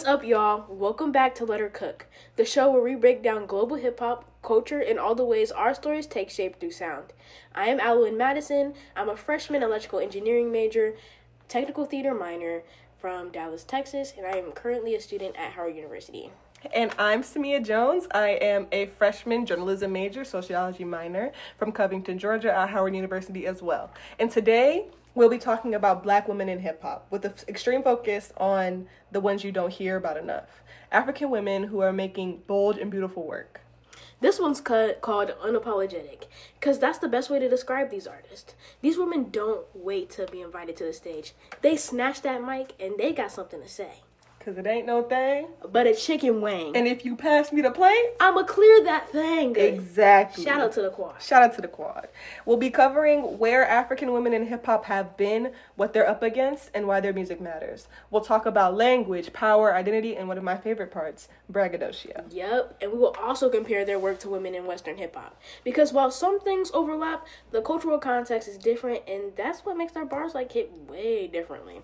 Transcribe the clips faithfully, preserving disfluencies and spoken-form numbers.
What's up, y'all? Welcome back to Let Her Cook, the show where we break down global hip-hop, culture, and all the ways our stories take shape through sound. I am Alwyn Madison. I'm a freshman electrical engineering major, technical theater minor from Dallas, Texas, and I am currently a student at Howard University. And I'm Samia Jones. I am a freshman journalism major, sociology minor from Covington, Georgia at Howard University as well. And today, we'll be talking about Black women in hip-hop with an extreme focus on the ones you don't hear about enough. African women who are making bold and beautiful work. This one's cut, called Unapologetic, because that's the best way to describe these artists. These women don't wait to be invited to the stage. They snatch that mic and they got something to say. Because it ain't no thing but a chicken wing. And if you pass me the plate, I'ma clear that thing. Exactly. Shout out to the quad. Shout out to the quad. We'll be covering where African women in hip-hop have been, what they're up against, and why their music matters. We'll talk about language, power, identity, and one of my favorite parts, braggadocio. Yep, and we will also compare their work to women in Western hip-hop. Because while some things overlap, the cultural context is different, and that's what makes their bars like hit way differently.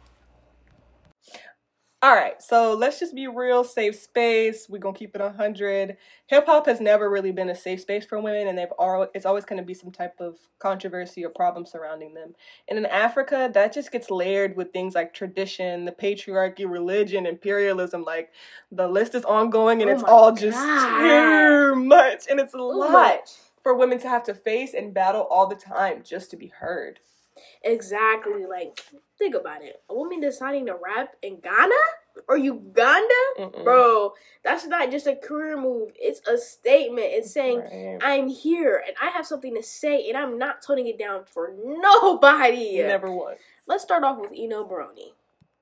All right, so let's just be real, safe space. We're going to keep it one hundred. Hip-hop has never really been a safe space for women, and they've al- it's always going to be some type of controversy or problem surrounding them. And in Africa, that just gets layered with things like tradition, the patriarchy, religion, imperialism. Like, the list is ongoing, and oh it's all God. just too much. And it's a Too lot much. for women to have to face and battle all the time just to be heard. Exactly. Like, think about it. A woman deciding to rap in Ghana or Uganda? Mm-mm. Bro, that's not just a career move. It's a statement. It's saying, Right. I'm here and I have something to say and I'm not toning it down for nobody. Never was. Let's start off with Eno Baroni.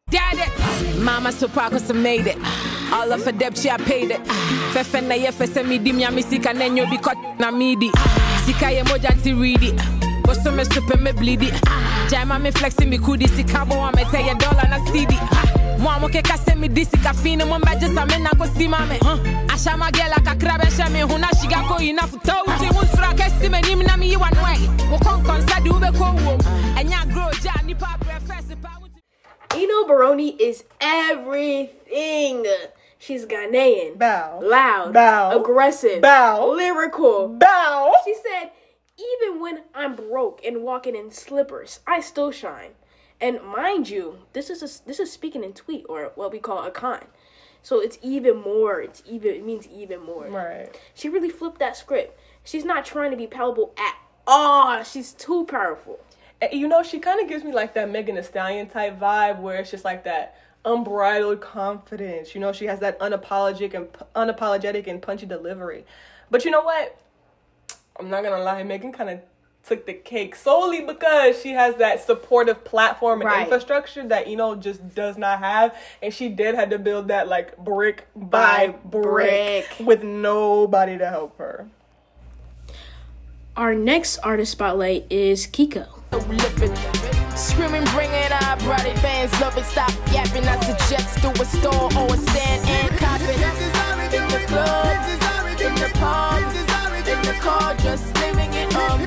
Daddy, Mama so proud cause I made it. All of her debt she I paid it. Fefe na ye fese mi di mi a mi sika nenyo bi kot na midi. Sika ye moja ti read it. Boso me super me bleed it. Jama me flexing me kudi sika bo wa me tell ye dollar na C D. Mwa mo ke kase mi di sika fine mo mbeje sa me na go si mame. Asha ma gela ka krabe she me huna shiga ko ina futo. Uti unsura ke si me nim na mi yi one way. Wo kon kon sa di ube ko wo. Enya grow ja ni pa preference pa. Eno Baroni is everything. She's Ghanaian, Bow. loud, Bow. aggressive, Bow. lyrical. Bow. She said, even when I'm broke and walking in slippers, I still shine. And mind you, this is a, this is speaking in tweet, or what we call a con. So it's even more. It's even. It means even more. Right. She really flipped that script. She's not trying to be palatable at all. She's too powerful. You know, she kind of gives me like that Megan Thee Stallion type vibe where it's just like that unbridled confidence. You know, she has that unapologetic and unapologetic and punchy delivery. But you know what? I'm not gonna lie, Megan kind of took the cake solely because she has that supportive platform and right. infrastructure that Eno just does not have, and she did have to build that like brick by, by brick, brick with nobody to help her. Our next artist spotlight is Kiko. Screaming, bring it on, brother. Fans love it, stop yapping. I suggest to a store or a stand and cop it. In the club, in the pub, in the car, just living it up.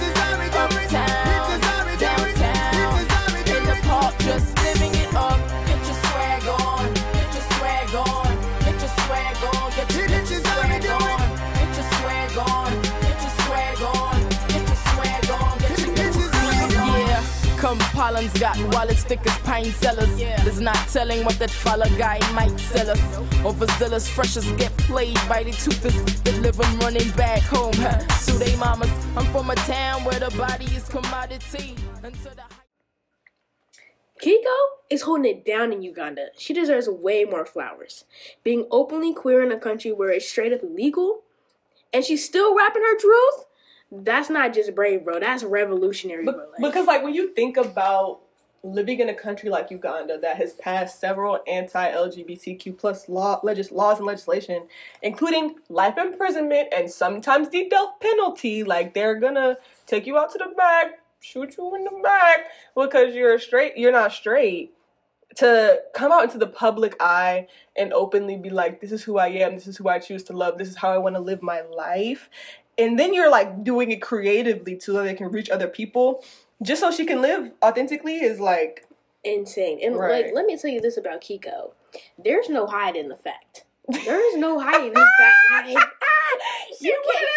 Uptown, downtown, in the park, just living it up. Get your swag on, get your swag on, get your swag on, get your, get your swag on, get your swag on, get your swag on, get your swag on, get your, get your swag on. Yeah, come Pollen's got wallets thick as pine sellers. Yeah. There's not telling what that fella guy might sell us. Overzealous freshers get played by the toothers that live them running back home. Huh? So they mamas, I'm from a town where the body is commodity. Until the Kiko is holding it down in Uganda. She deserves way more flowers. Being openly queer in a country where it's straight up illegal, and she's still rapping her truth, that's not just brave, bro. That's revolutionary, Be- bro. Like, because, like, when you think about living in a country like Uganda that has passed several anti-L G B T Q plus law, legis- laws and legislation, including life imprisonment and sometimes the death penalty, like, they're gonna take you out to the back, shoot you in the back because you're straight, you're not straight. To come out into the public eye and openly be like, this is who I am, this is who I choose to love, this is how I want to live my life. And then you're like doing it creatively too, so they can reach other people just so she can live authentically is like insane. And right. like, let me tell you this about Kiko. there's no hiding the fact. There is no hiding the fact. Like, you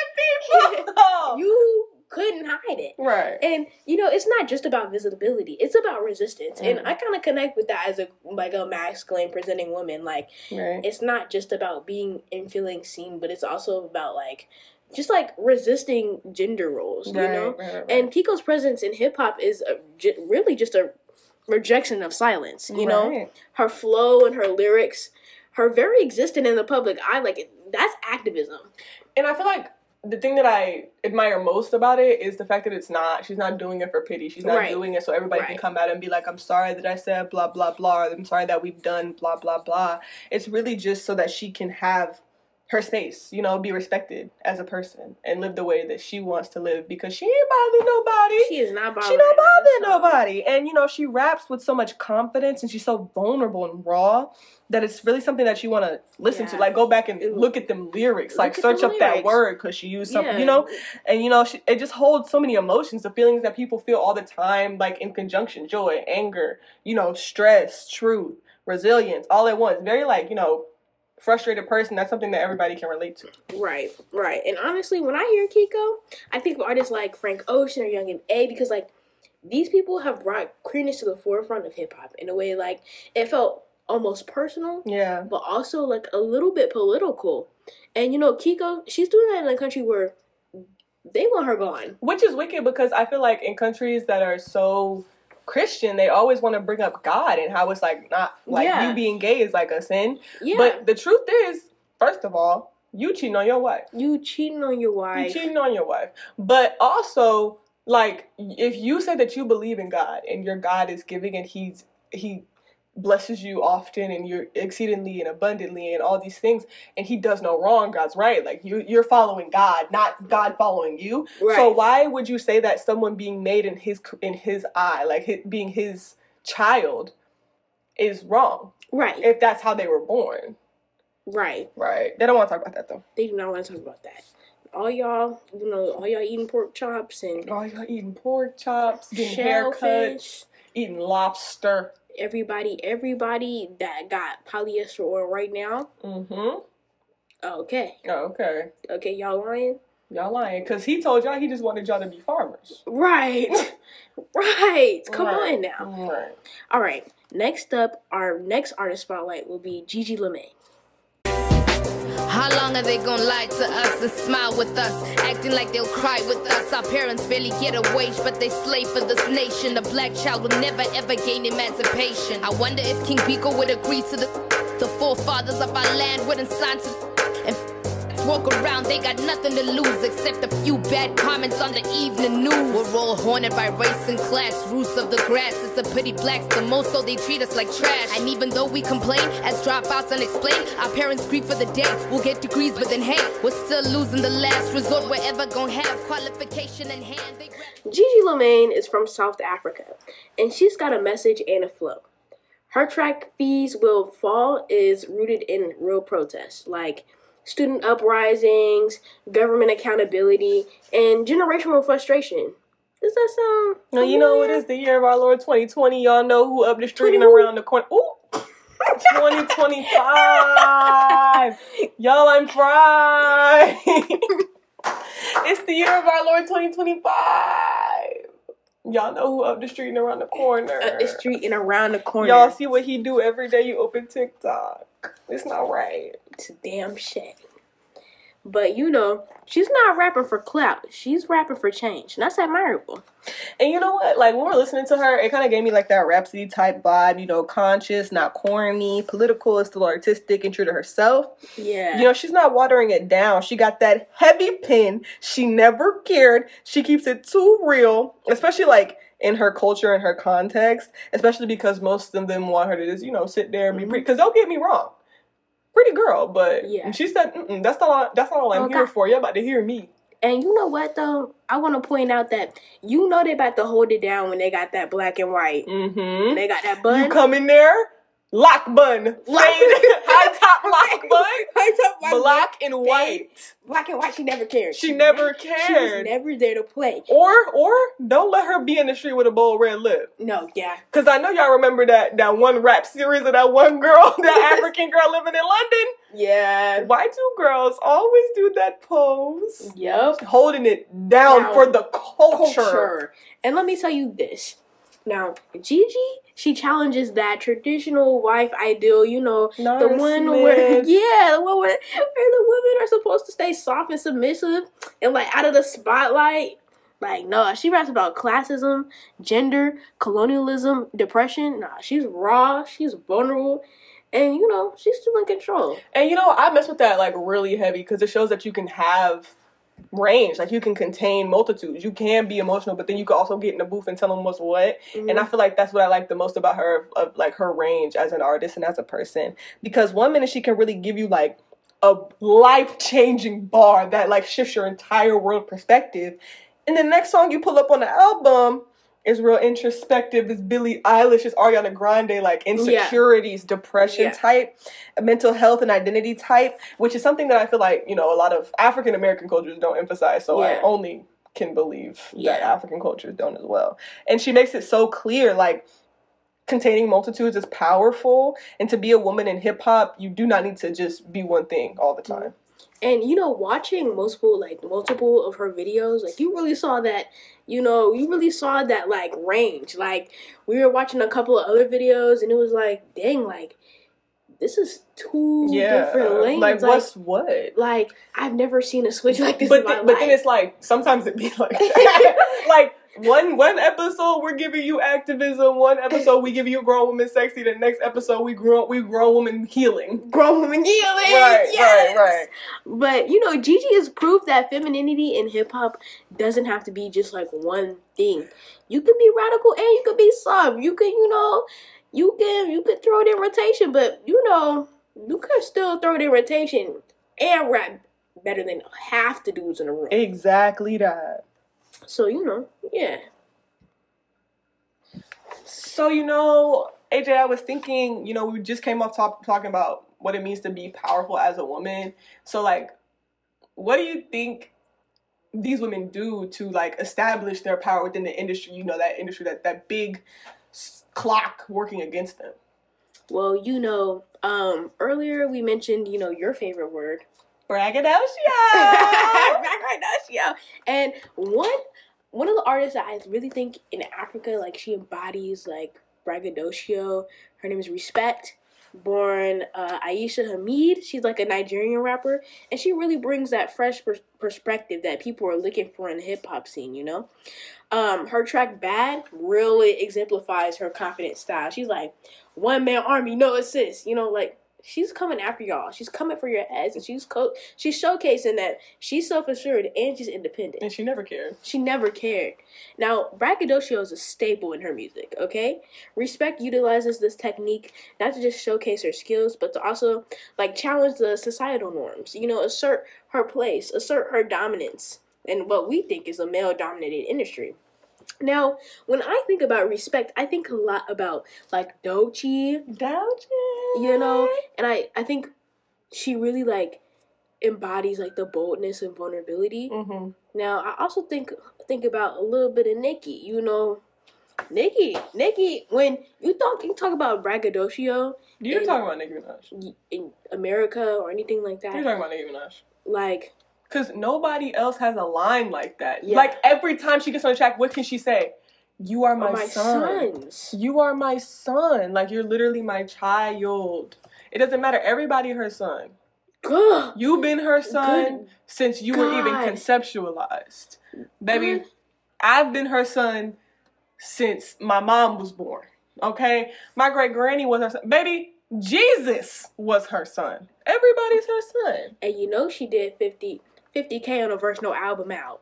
can't people. You couldn't hide it. Right. And, you know, it's not just about visibility. It's about resistance. Mm. And I kind of connect with that as a, like, a masculine presenting woman. Like, right. It's not just about being and feeling seen, but it's also about, like, just, like, resisting gender roles, you right, know? Right, right. And Kiko's presence in hip-hop is a, j- really just a rejection of silence, you know? Right. Her flow and her lyrics, her very existence in the public eye, like, that's activism. And I feel like the thing that I admire most about it is the fact that it's not, she's not doing it for pity. She's not right. doing it so everybody right. can come out and be like, I'm sorry that I said blah, blah, blah. Or I'm sorry that we've done blah, blah, blah. It's really just so that she can have her space, you know, be respected as a person and live the way that she wants to live because she ain't bothering nobody. She is not bothering She not bothering nobody. nobody. And, you know, she raps with so much confidence and she's so vulnerable and raw that it's really something that you want to listen yeah. to. Like, go back and Ooh. look at them lyrics. Look like, search up lyrics. that word because she used something, yeah. you know? And, you know, she, it just holds so many emotions, the feelings that people feel all the time, like in conjunction, joy, anger, you know, stress, truth, resilience, all at once. Very, like, you know, frustrated person. That's something that everybody can relate to. Right, right. And honestly, when I hear Kiko, I think of artists like Frank Ocean or Young M A because, like, these people have brought queerness to the forefront of hip-hop in a way, like, it felt almost personal, yeah, but also, like, a little bit political. And, you know, Kiko, she's doing that in a country where they want her gone. Which is wicked because I feel like in countries that are so Christian, they always want to bring up God and how it's like not like yeah. you being gay is like a sin. Yeah. But the truth is, first of all, you cheating on your wife. You cheating on your wife. You cheating on your wife. But also, like, if you say that you believe in God and your God is giving and he's he blesses you often and you're exceedingly and abundantly and all these things and he does no wrong, God's right. Like, you, you're following God, not God following you. Right. So why would you say that someone being made in his in his eye, like his, being his child, is wrong? Right. If that's how they were born. Right. Right. They don't want to talk about that, though. They do not want to talk about that. All y'all, you know, all y'all eating pork chops and... Oh, y'all eating pork chops, getting shellfish, haircuts, eating lobster. Everybody, everybody that got polyester oil right now. Mm-hmm. Okay. Oh, okay. Okay, y'all lying? Y'all lying. Because he told y'all he just wanted y'all to be farmers. Right. right. Come right. on now. Right. All right. Next up, our next artist spotlight will be Gigi LeMay. How long are they gonna lie to us and smile with us, acting like they'll cry with us? Our parents barely get a wage, but they slave for this nation. A black child will never ever gain emancipation. I wonder if King Biko would agree to the the forefathers of our land wouldn't sign to and walk around. They got nothing to lose except a few bad comments on the evening news. We're all haunted by race and class, roots of the grass. It's a pity blacks the most, so they treat us like trash. And even though we complain as dropouts unexplained, our parents grieve for the day. We'll get degrees, but then hey, we're still losing the last resort. We're ever gonna have qualification in hand. They grab- Gigi LeMay is from South Africa, and she's got a message and a flow. Her track Fees Will Fall is rooted in real protests, like student uprisings, government accountability, and generational frustration. Does that sound Now, you know, it is the year of our Lord twenty twenty. Y'all know who up the street and around the corner. Ooh! twenty twenty-five. Y'all, I'm fried. It's the year of our Lord twenty twenty-five. Y'all know who up the street and around the corner. Up the street and around the corner. Y'all see what he do every day you open TikTok. It's not right. It's a damn shame. But, you know, she's not rapping for clout. She's rapping for change. And that's admirable. And you know what? Like, when we're listening to her, it kind of gave me, like, that Rhapsody type vibe. You know, conscious, not corny, political, is still artistic and true to herself. Yeah. You know, she's not watering it down. She got that heavy pen. She never cared. She keeps it too real. Especially, like, in her culture and her context. Especially because most of them want her to just, you know, sit there and be Mm-hmm. pretty. Because don't get me wrong. Pretty girl, but Yeah. she said, Mm-mm, that's not that's not all I'm Okay. here for. You're about to hear me. And you know what, though? I want to point out that you know they about to hold it down when they got that black and white. Mm-hmm. They got that bun. You come in there, lock bun. Lock- Fade, high top lock bun. High top black Block and white. Black and white, she never cared. She, she never never, cared. She was never there to play. Or, or don't let her be in the street with a bold red lip. No, yeah. Because I know y'all remember that, that one rap series of that one girl, that African girl living in London. Yeah. Why do girls always do that pose? Yep. Holding it down now, for the culture. culture. And let me tell you this. Now, Gigi, she challenges that traditional wife ideal, you know, Nora the one Smith. where, yeah, the one where, where the women are supposed to stay soft and submissive and, like, out of the spotlight. Like, no, she raps about classism, gender, colonialism, depression. Nah, she's raw, she's vulnerable, and, you know, she's still in control. And, you know, I mess with that, like, really heavy because it shows that you can have range. Like, you can contain multitudes. You can be emotional, but then you can also get in the booth and tell them what's what. Mm-hmm. And I feel like that's what I like the most about her, of, of, like, her range as an artist and as a person. Because one minute she can really give you, like, a life-changing bar that, like, shifts your entire world perspective. And the next song you pull up on the album is real introspective. It's Billie Eilish, it's Ariana Grande, like insecurities, yeah. depression yeah. type, mental health and identity type, which is something that I feel like, you know, a lot of African American cultures don't emphasize. So yeah. I only can believe yeah. that African cultures don't as well. And she makes it so clear, like, containing multitudes is powerful. And to be a woman in hip hop, you do not need to just be one thing all the time. And, you know, watching multiple, like, multiple of her videos, like, you really saw that, you know, you really saw that, like, range. Like, we were watching a couple of other videos, and it was like, dang, like, this is two yeah. different lanes. Like, what's what? Like, I've never seen a switch like this but in my th- life. But then it's like, sometimes it be like, like, One one episode we're giving you activism. One episode we give you grown woman sexy. The next episode we grown we grown woman healing. Grown woman healing. Right, yes. right, right. But you know, Gigi has proved that femininity in hip hop doesn't have to be just like one thing. You can be radical and you can be soft. You can, you know, you can you can throw it in rotation, but you know, you can still throw it in rotation and rap better than half the dudes in the room. Exactly that. So, you know, yeah. So, you know, A J, I was thinking, you know, we just came off top, talking about what it means to be powerful as a woman. So, like, what do you think these women do to, like, establish their power within the industry? You know, that industry, that, that big clock working against them. Well, you know, um, earlier we mentioned, you know, your favorite word. Braggadocio! Braggadocio! And one one of the artists that I really think in Africa, like, she embodies, like, braggadocio. Her name is Respect. Born uh, Aisha Hamid. She's, like, a Nigerian rapper. And she really brings that fresh pers- perspective that people are looking for in the hip-hop scene, you know? Um, her track Bad really exemplifies her confident style. She's like, one-man army, no assist. You know, like, she's coming after y'all. She's coming for your heads, and she's co- she's showcasing that she's self-assured and she's independent. And she never cared. She never cared. Now, braggadocio is a staple in her music, okay? Respect utilizes this technique not to just showcase her skills, but to also, like, challenge the societal norms. You know, assert her place, assert her dominance in what we think is a male-dominated industry. Now, when I think about Respect, I think a lot about, like, Doechii. Doechii. You know? And I, I think she really, like, embodies, like, the boldness and vulnerability. Mm-hmm. Now, I also think think about a little bit of Nicki. You know, Nicki. Nicki, when you talk, you talk about braggadocio. You're in, talking about Nicki Minaj. In America or anything like that. You're talking about Nicki Minaj. Like... Because nobody else has a line like that. Yeah. Like, every time she gets on the track, what can she say? You are my, my son. Sons. You are my son. Like, you're literally my child. It doesn't matter. Everybody her son. God. You've been her son Good since you God. were even conceptualized. Baby, Good. I've been her son since my mom was born. Okay? My great-granny was her son. Baby, Jesus was her son. Everybody's her son. And you know she did fifty... fifty K on a verse, no album out.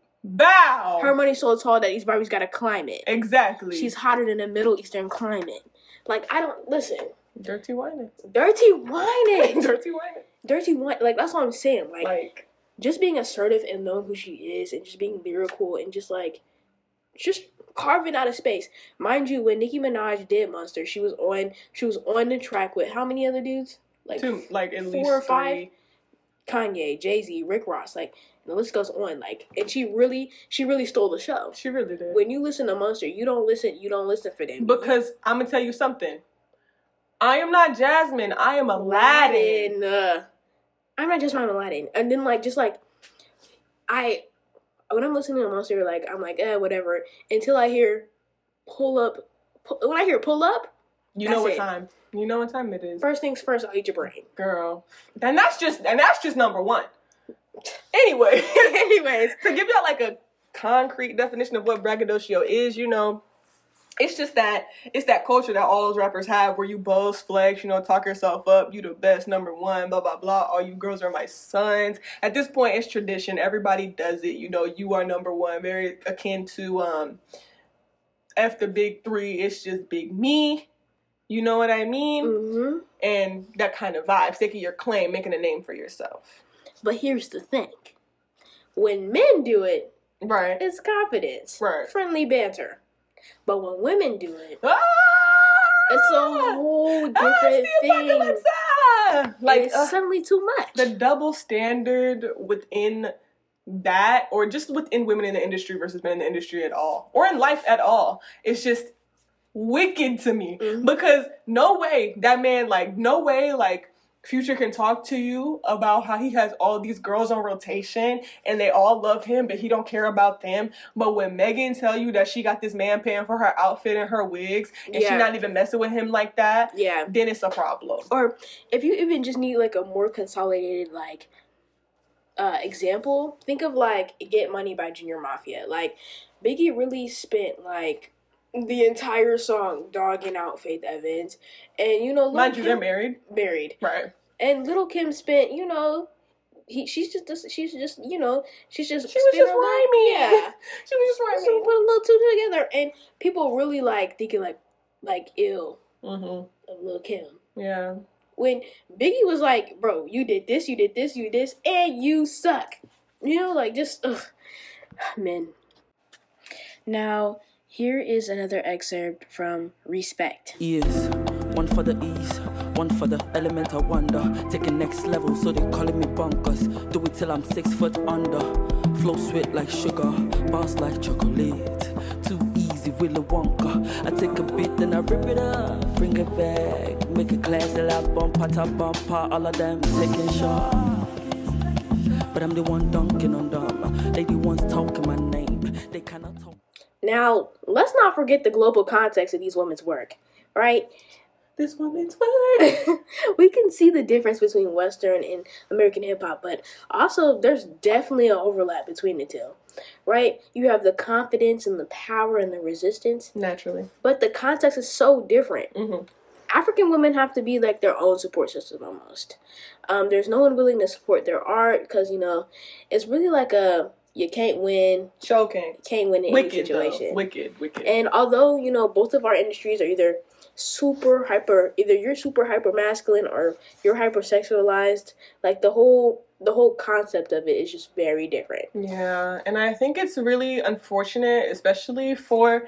Bow! Her money's so tall that these Barbies gotta climb it. Exactly. She's hotter than the Middle Eastern climate. Like, I don't, listen. Dirty whining. Dirty whining. Dirty whining. Dirty whining. Like, that's what I'm saying. Like, like, just being assertive and knowing who she is and just being lyrical and just, like, just carving out of space. Mind you, when Nicki Minaj did Monster, she was on, she was on the track with how many other dudes? Like, Two, like, at four least or five? three. Kanye, Jay-Z, Rick Ross, like, the list goes on. Like, and she really, she really stole the show. She really did. When you listen to Monster, you don't listen, you don't listen for them. Because I'm gonna tell you something. I am not Jasmine. I am Aladdin. Aladdin. Uh, I'm not just my Aladdin. And then like, just like, I, when I'm listening to Monster, like, I'm like, eh, whatever. Until I hear pull up, pull, when I hear pull up, you know what it. time. You know what time it is. First things first, I'll eat your brain. Girl. And that's just, and that's just number one. Anyway. Anyways. To give y'all like a concrete definition of what braggadocio is, you know, it's just that, it's that culture that all those rappers have where you boast, flex, you know, talk yourself up, you the best, number one, blah, blah, blah, all you girls are my sons. At this point, it's tradition. Everybody does it. You know, you are number one. Very akin to, um, F the big three, it's just big me. You know what I mean? Mm-hmm. And that kind of vibe, staking your claim, making a name for yourself. But here's the thing. When men do it, right, it's confidence. Right. Friendly banter. But when women do it, ah! it's a whole different ah, thing. Like, it's uh, suddenly too much. The double standard within that, or just within women in the industry versus men in the industry at all, or in life at all, it's just wicked to me. Mm-hmm. Because no way that man, like, no way, like, Future can talk to you about how he has all these girls on rotation and they all love him, but he don't care about them. But when Megan tell you that she got this man paying for her outfit and her wigs and yeah. she not even messing with him like that, yeah, then it's a problem. Or if you even just need like a more consolidated like uh, example, think of like Get Money by Junior Mafia. Like Biggie really spent like the entire song dogging out Faith Evans, and you know, Lil mind you, Kim, they're married, married, right? And Little Kim spent, you know, he she's just she's just you know she's just she was just rhyming, yeah, she was just rhyming, so put a little two together, and people really like thinking like like ill mm-hmm. of Lil Kim, yeah. When Biggie was like, bro, you did this, you did this, you did this, and you suck, you know, like just ugh, men. Now. Here is another excerpt from Respect. Ears, one for the ease, one for the element of wonder. Taking next level, so they calling me bonkers. Do it till I'm six foot under. Flow sweet like sugar, bounce like chocolate. Too easy, Willy Wonka. I take a bit, then I rip it up, bring it back, make it classy like bumper to bumper. All of them taking shots, but I'm the one dunking on them. They the ones talking my name. They cannot talk. Now, let's not forget the global context of these women's work, right? This woman's work. We can see the difference between Western and American hip-hop, but also there's definitely an overlap between the two, right? You have the confidence and the power and the resistance. Naturally. But the context is so different. Mm-hmm. African women have to be like their own support system almost. Um, there's no one willing to support their art because, you know, it's really like a... You can't win. Choking. Can't win in wicked, any situation. Though. Wicked, wicked. And although, you know, both of our industries are either super hyper, either you're super hyper masculine or you're hypersexualized, like the whole the whole concept of it is just very different. Yeah, and I think it's really unfortunate, especially for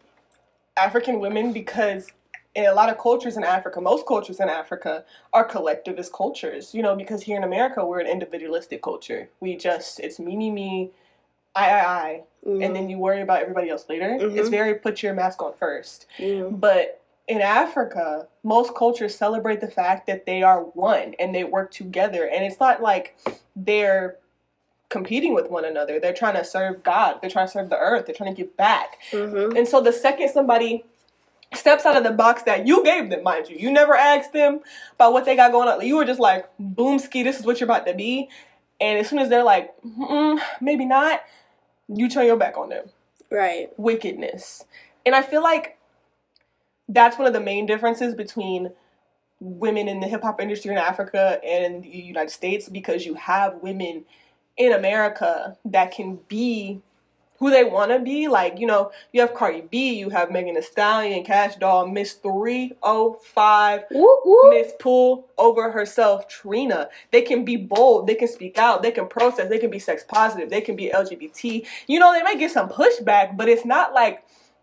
African women, because in a lot of cultures in Africa, most cultures in Africa are collectivist cultures, you know, because here in America, we're an individualistic culture. We just, it's me, me, me, I, I, I, mm-hmm. and then you worry about everybody else later. Mm-hmm. It's very put your mask on first. Mm-hmm. But in Africa, most cultures celebrate the fact that they are one and they work together. And it's not like they're competing with one another. They're trying to serve God. They're trying to serve the earth. They're trying to give back. Mm-hmm. And so the second somebody steps out of the box that you gave them, mind you. You never asked them about what they got going on. You were just like, boom, ski, this is what you're about to be. And as soon as they're like, mm, maybe not, you turn your back on them. Right. Wickedness. And I feel like that's one of the main differences between women in the hip-hop industry in Africa and in the United States, because you have women in America that can be who they want to be. Like, you know, you have Cardi B, you have Megan Thee Stallion, Cash Doll, Miss three oh five, Miss Pool over herself, Trina. They can be bold, they can speak out, they can protest, they can be sex positive, they can be L G B T. You know, they might get some pushback, but it's not like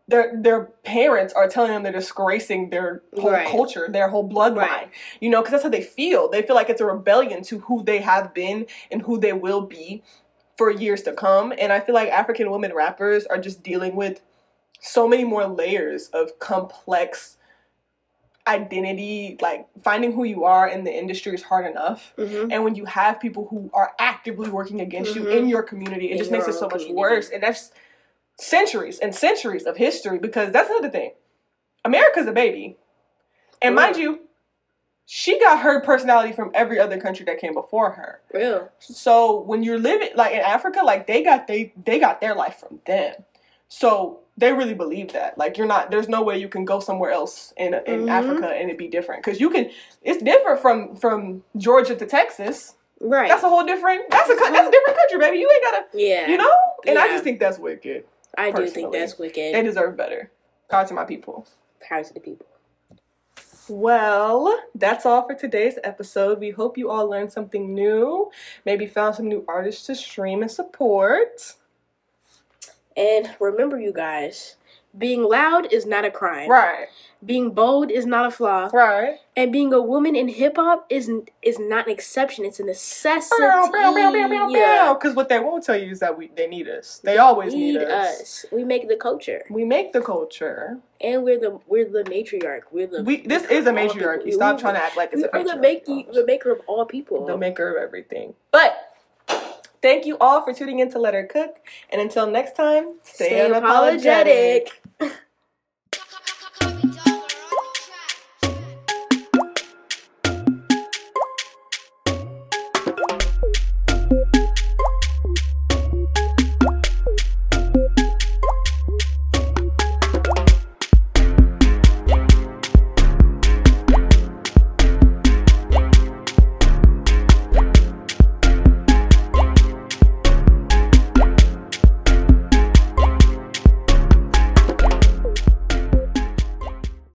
their their parents are telling them they're disgracing their whole Right. culture, their whole bloodline. Right. You know, because that's how they feel. They feel like it's a rebellion to who they have been and who they will be for years to come. And I feel like African women rappers are just dealing with so many more layers of complex identity. Like, finding who you are in the industry is hard enough. Mm-hmm. And when you have people who are actively working against you Mhm. in your community, it In just makes your it so own much community. worse. And that's centuries and centuries of history, because that's another thing. America's a baby. And mind you, she got her personality from every other country that came before her. Real. So when you're living like in Africa, like they got they they got their life from them. So they really believe that. Like, you're not, there's no way you can go somewhere else in in Mhm. Africa and it be different. Because you can, it's different from from Georgia to Texas. Right. That's a whole different, that's a, that's a different country, baby. You ain't gotta, yeah. you know? And I Yeah. just think that's wicked. I do think personally. that's wicked. They deserve better. Power to my people. Power to the people. Well, that's all for today's episode. We hope you all learned something new. Maybe found some new artists to stream and support. And remember, you guys, being loud is not a crime. Right. Being bold is not a flaw. Right. And being a woman in hip hop is is not an exception. It's a necessity. Because what they won't tell you is that we they need us. They always need, Need us. us. We make the culture, We make the culture. and we're the we're the matriarch. We're the We this we're is a all people. matriarchy. We- Stop we- trying to act like it's We a are the patriarchy. making the maker of all people. The maker of everything. But thank you all for tuning in to Let Her Cook. And until next time, stay, Stay unapologetic. apologetic.